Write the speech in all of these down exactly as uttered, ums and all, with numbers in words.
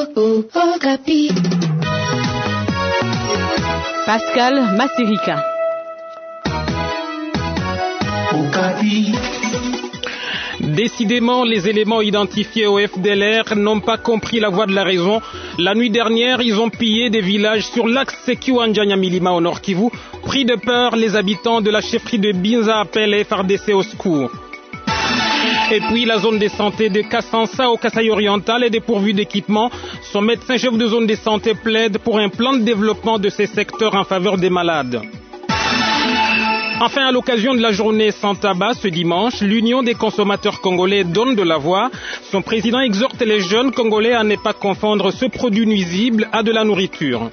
Pascal Massirika. Décidément, les éléments identifiés au F D L R n'ont pas compris la voie de la raison. La nuit dernière, ils ont pillé des villages sur l'axe Kiwanja-Nyamilima au Nord Kivu. Pris de peur, les habitants de la chefferie de Binza appellent F R D C au secours. Et puis la zone de santé de Kassansa au Kasaï oriental est dépourvue d'équipement. Son médecin-chef de zone de santé plaide pour un plan de développement de ces secteurs en faveur des malades. Enfin, à l'occasion de la journée sans tabac ce dimanche, l'Union des consommateurs congolais donne de la voix. Son président exhorte les jeunes congolais à ne pas confondre ce produit nuisible à de la nourriture.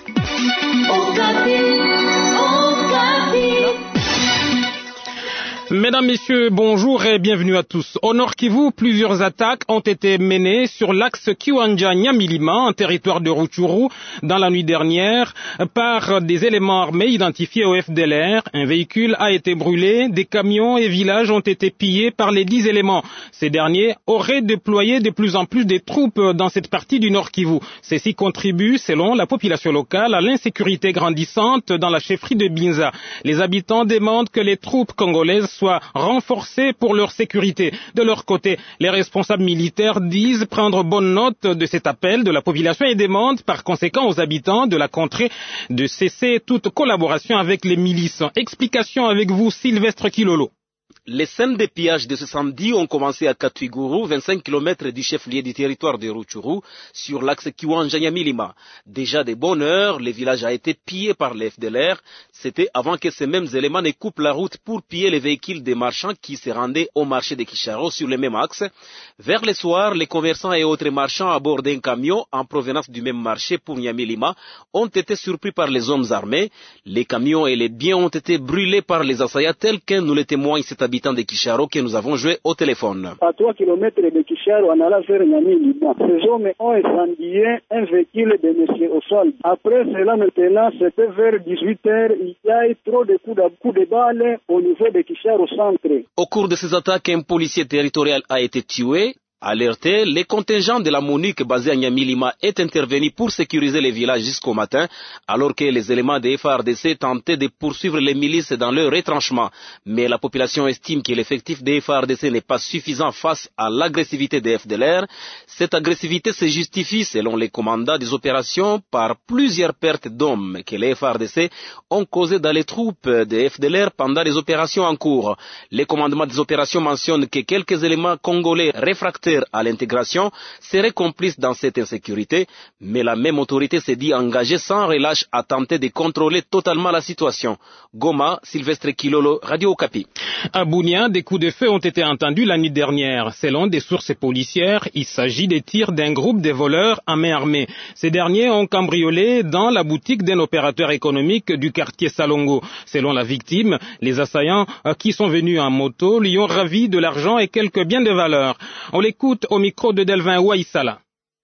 Mesdames, Messieurs, bonjour et bienvenue à tous. Au Nord Kivu, plusieurs attaques ont été menées sur l'axe Kiwanja-Nyamilima, en territoire de Rutshuru, dans la nuit dernière, par des éléments armés identifiés au F D L R. Un véhicule a été brûlé, des camions et villages ont été pillés par les dix éléments. Ces derniers auraient déployé de plus en plus de troupes dans cette partie du Nord Kivu. Ceci contribue, selon la population locale, à l'insécurité grandissante dans la chefferie de Binza. Les habitants demandent que les troupes congolaises soient renforcés pour leur sécurité. De leur côté, les responsables militaires disent prendre bonne note de cet appel de la population et demandent par conséquent aux habitants de la contrée de cesser toute collaboration avec les milices. Explication avec vous, Sylvestre Kilolo. Les scènes de pillage de ce samedi ont commencé à Katwiguru, vingt-cinq kilomètres du chef-lieu du territoire de Rutshuru, sur l'axe Kiwanja-Nyamilima. Déjà de bonne heure, le village a été pillé par les F D L R. C'était avant que ces mêmes éléments ne coupent la route pour piller les véhicules des marchands qui se rendaient au marché de Kisharo sur le même axe. Vers le soir, les commerçants et autres marchands à bord d'un camion en provenance du même marché pour Nyamilima ont été surpris par les hommes armés. Les camions et les biens ont été brûlés par les assaillants tels que nous le témoigne cet habitant de Kisharo que nous avons joué au téléphone. À trois kilomètres de Kisharo, on alla vers Nyamilima. Ces hommes ont incendié un véhicule de M. Oswald. Après cela, maintenant, c'était vers dix-huit heures, il y a eu trop de coups de, coups de balles au niveau de Kisharo centre. Au cours de ces attaques, un policier territorial a été tué. Alerté, les contingents de la MONUC basés à Nyamilima est intervenu pour sécuriser les villages jusqu'au matin, alors que les éléments des F A R D C tentaient de poursuivre les milices dans leur retranchement. Mais la population estime que l'effectif des F A R D C n'est pas suffisant face à l'agressivité des F D L R. Cette agressivité se justifie, selon les commandants des opérations, par plusieurs pertes d'hommes que les F A R D C ont causées dans les troupes des F D L R pendant les opérations en cours. Les commandements des opérations mentionnent que quelques éléments congolais réfractaires à l'intégration seraient complices dans cette insécurité, mais la même autorité s'est dit engagée sans relâche à tenter de contrôler totalement la situation. Goma, Sylvestre Kilolo, Radio Okapi. À Bunia, des coups de feu ont été entendus la nuit dernière. Selon des sources policières, il s'agit des tirs d'un groupe de voleurs à main armée. Ces derniers ont cambriolé dans la boutique d'un opérateur économique du quartier Salongo. Selon la victime, les assaillants qui sont venus en moto lui ont ravi de l'argent et quelques biens de valeur. On l'écoute au micro de Delvin Ouaïsala.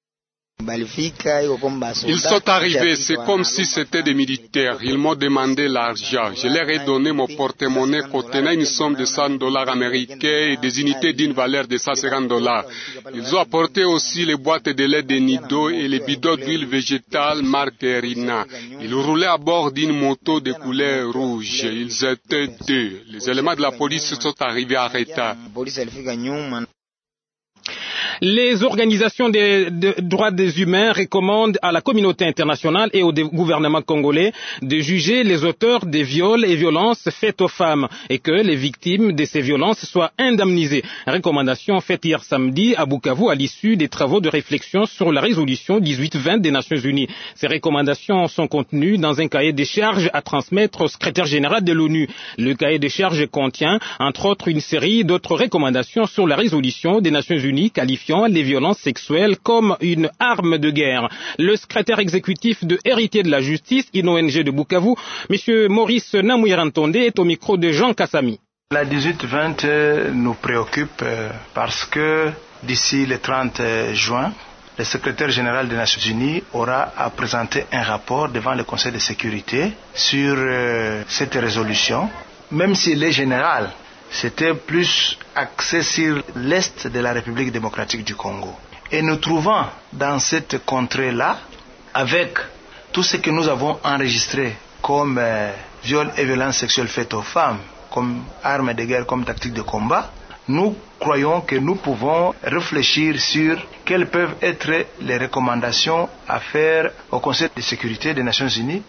Ils sont arrivés, c'est comme si c'était des militaires. Ils m'ont demandé l'argent. Je leur ai donné mon porte-monnaie contenant une somme de cent dollars américains et des unités d'une valeur de cent cinquante dollars. Ils ont apporté aussi les boîtes de lait de Nido et les bidons d'huile végétale marque Rina. Ils roulaient à bord d'une moto de couleur rouge. Ils étaient deux. Les éléments de la police sont arrivés à retard. Les organisations des de, droits des humains recommandent à la communauté internationale et au gouvernement congolais de juger les auteurs des viols et violences faites aux femmes et que les victimes de ces violences soient indemnisées. Recommandation faite hier samedi à Bukavu à l'issue des travaux de réflexion sur la résolution dix-huit vingt des Nations Unies. Ces recommandations sont contenues dans un cahier des charges à transmettre au secrétaire général de l'ONU. Le cahier des charges contient, entre autres, une série d'autres recommandations sur la résolution des Nations Unies qualifiant les violences sexuelles comme une arme de guerre. Le secrétaire exécutif de Héritier de la Justice, I N O N G de Bukavu, M. Maurice Namouirantonde, est au micro de Jean Kassami. La dix-huit vingt nous préoccupe parce que d'ici le trente juin, le secrétaire général des Nations Unies aura à présenter un rapport devant le Conseil de sécurité sur euh, cette résolution. Même s'il est général, c'était plus axé sur l'Est de la République démocratique du Congo. Et nous trouvons dans cette contrée-là, avec tout ce que nous avons enregistré comme euh, viol et violences sexuelles faites aux femmes, comme armes de guerre, comme tactique de combat, nous croyons que nous pouvons réfléchir sur quelles peuvent être les recommandations à faire au Conseil de sécurité des Nations Unies.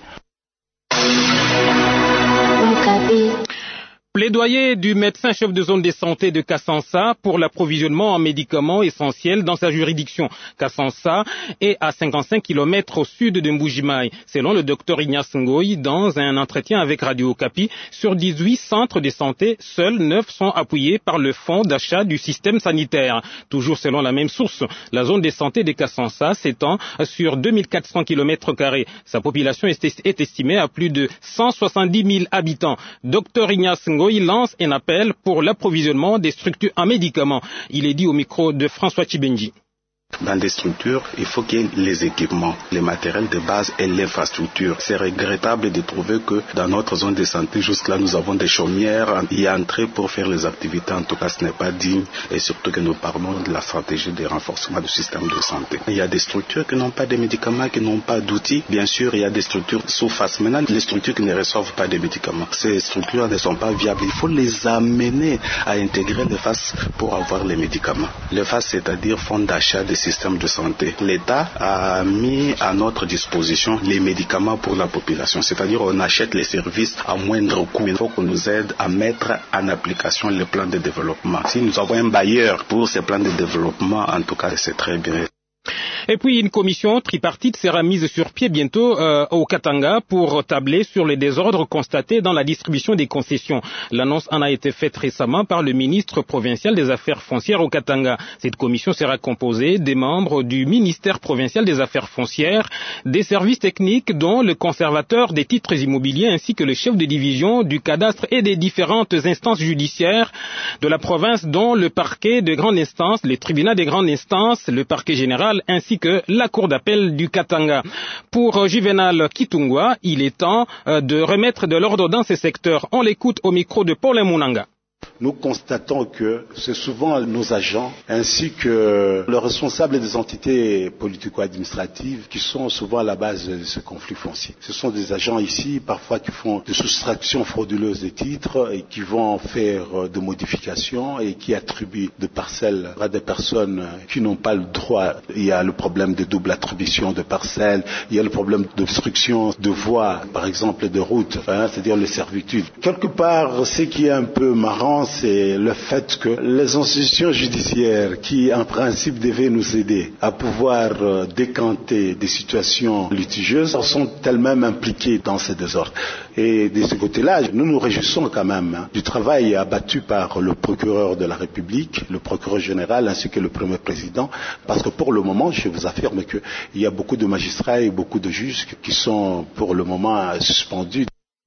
Plaidoyer du médecin chef de zone de santé de Kassansa pour l'approvisionnement en médicaments essentiels dans sa juridiction. Kassansa est à cinquante-cinq kilomètres au sud de Mbujimaï. Selon le docteur Ignace Ngoy, dans un entretien avec Radio Okapi, sur dix-huit centres de santé, seuls neuf sont appuyés par le fonds d'achat du système sanitaire. Toujours selon la même source, la zone de santé de Kassansa s'étend sur deux mille quatre cents kilomètres carrés. Sa population est estimée à plus de cent soixante-dix mille habitants. Docteur Ignace Ngoy il lance un appel pour l'approvisionnement des structures en médicaments. Il est dit au micro de François Chibenji. Dans des structures, il faut qu'il y ait les équipements, les matériels de base et l'infrastructure. C'est regrettable de trouver que dans notre zone de santé, jusque-là, nous avons des chaumières y entrer pour faire les activités. En tout cas, ce n'est pas digne et surtout que nous parlons de la stratégie de renforcement du système de santé. Il y a des structures qui n'ont pas de médicaments, qui n'ont pas d'outils. Bien sûr, il y a des structures sous face. Maintenant, les structures qui ne reçoivent pas de médicaments, ces structures ne sont pas viables. Il faut les amener à intégrer les F A S pour avoir les médicaments. Les F A S, c'est-à-dire fonds d'achat des système de santé. L'État a mis à notre disposition les médicaments pour la population, c'est-à-dire on achète les services à moindre coût. Il faut qu'on nous aide à mettre en application le plan de développement. Si nous avons un bailleur pour ces plans de développement, en tout cas, c'est très bien. Et puis une commission tripartite sera mise sur pied bientôt euh, au Katanga pour tabler sur les désordres constatés dans la distribution des concessions. L'annonce en a été faite récemment par le ministre provincial des Affaires foncières au Katanga. Cette commission sera composée des membres du ministère provincial des Affaires foncières, des services techniques dont le conservateur des titres immobiliers ainsi que le chef de division du cadastre et des différentes instances judiciaires de la province dont le parquet de grande instance, le tribunal des grandes instances, le parquet général ainsi que la cour d'appel du Katanga. Pour Juvenal Kitungwa, il est temps de remettre de l'ordre dans ces secteurs. On l'écoute au micro de Paul Munanga. Nous constatons que c'est souvent nos agents ainsi que les responsables des entités politico-administratives qui sont souvent à la base de ce conflit foncier. Ce sont des agents ici, parfois qui font des soustractions frauduleuses des titres et qui vont faire des modifications et qui attribuent des parcelles à des personnes qui n'ont pas le droit. Il y a le problème de double attribution de parcelles, il y a le problème d'obstruction de voies, par exemple de routes, hein, c'est-à-dire les servitudes. Quelque part, ce qui est un peu marrant, c'est le fait que les institutions judiciaires qui, en principe, devaient nous aider à pouvoir euh, décanter des situations litigieuses sont elles-mêmes impliquées dans ces désordres. Et de ce côté-là, nous nous réjouissons quand même hein, du travail abattu par le procureur de la République, le procureur général ainsi que le premier président, parce que pour le moment, je vous affirme qu'il y a beaucoup de magistrats et beaucoup de juges qui sont pour le moment suspendus.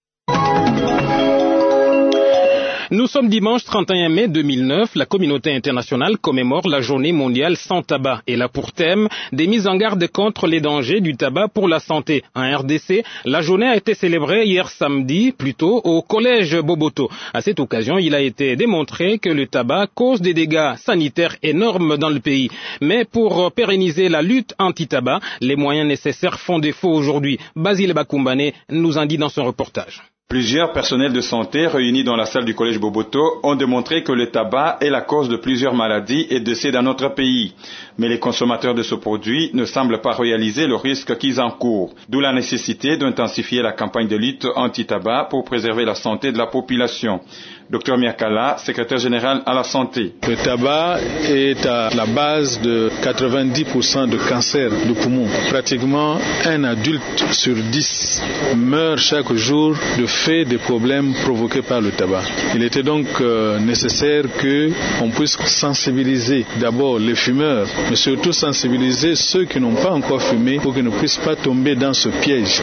Nous sommes dimanche trente et un mai deux mille neuf. La communauté internationale commémore la journée mondiale sans tabac. Elle a pour thème des mises en garde contre les dangers du tabac pour la santé. En R D C, la journée a été célébrée hier samedi, plutôt au collège Boboto. À cette occasion, il a été démontré que le tabac cause des dégâts sanitaires énormes dans le pays. Mais pour pérenniser la lutte anti-tabac, les moyens nécessaires font défaut aujourd'hui. Basile Bakumbane nous en dit dans son reportage. Plusieurs personnels de santé réunis dans la salle du collège Boboto ont démontré que le tabac est la cause de plusieurs maladies et décès dans notre pays. Mais les consommateurs de ce produit ne semblent pas réaliser le risque qu'ils encourent. D'où la nécessité d'intensifier la campagne de lutte anti-tabac pour préserver la santé de la population. Docteur Miakala, secrétaire général à la santé. Le tabac est à la base de quatre-vingt-dix pour cent de cancer du poumon. Pratiquement un adulte sur dix meurt chaque jour de fait des problèmes provoqués par le tabac. Il était donc euh, nécessaire qu'on puisse sensibiliser d'abord les fumeurs, mais surtout sensibiliser ceux qui n'ont pas encore fumé pour qu'ils ne puissent pas tomber dans ce piège.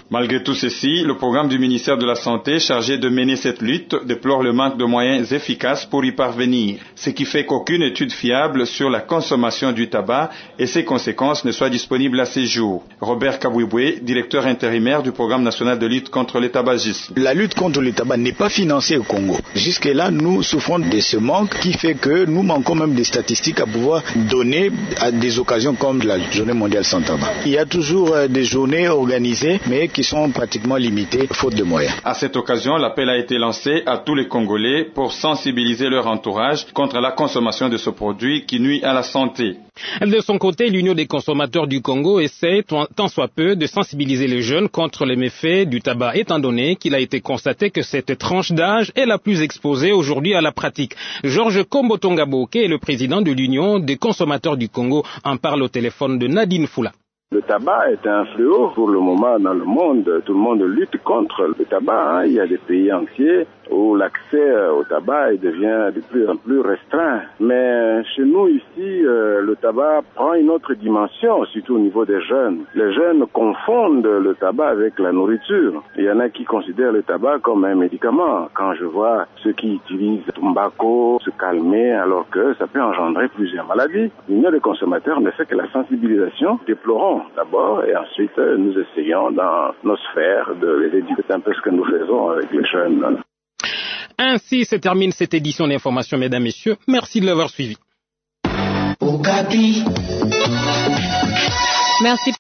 Malgré tout ceci, le programme du ministère de la Santé chargé de mener cette lutte déplore le manque de moyens efficaces pour y parvenir, ce qui fait qu'aucune étude fiable sur la consommation du tabac et ses conséquences ne soit disponible à ce jour. Robert Kabouiboué, directeur intérimaire du programme national de lutte contre le tabagisme. La lutte contre le tabac n'est pas financée au Congo. Jusque-là, nous souffrons de ce manque qui fait que nous manquons même des statistiques à pouvoir donner à des occasions comme la Journée mondiale sans tabac. Il y a toujours des journées organisées, mais qui sont pratiquement limitées, faute de moyens. À cette occasion, l'appel a été lancé à tous les Congolais pour sensibiliser leur entourage contre la consommation de ce produit qui nuit à la santé. De son côté, l'Union des consommateurs du Congo essaie tant soit peu de sensibiliser les jeunes contre les méfaits du tabac, étant donné qu'il a été constaté que cette tranche d'âge est la plus exposée aujourd'hui à la pratique. Georges Kombotongaboke est le président de l'Union des consommateurs du Congo, en parle au téléphone de Nadine Foula. Le tabac est un fléau pour le moment dans le monde. Tout le monde lutte contre le tabac. Hein. Il y a des pays entiers où l'accès au tabac devient de plus en plus restreint. Mais chez nous ici, euh, le tabac prend une autre dimension, surtout au niveau des jeunes. Les jeunes confondent le tabac avec la nourriture. Il y en a qui considèrent le tabac comme un médicament. Quand je vois ceux qui utilisent le tobacco, se calmer, alors que ça peut engendrer plusieurs maladies. L'Union des consommateurs ne fait que la sensibilisation. Déplorons d'abord et ensuite nous essayons dans nos sphères de les éduquer. C'est un peu ce que nous faisons avec les jeunes. Ainsi se termine cette édition d'information, mesdames, messieurs. Merci de l'avoir suivi. Merci.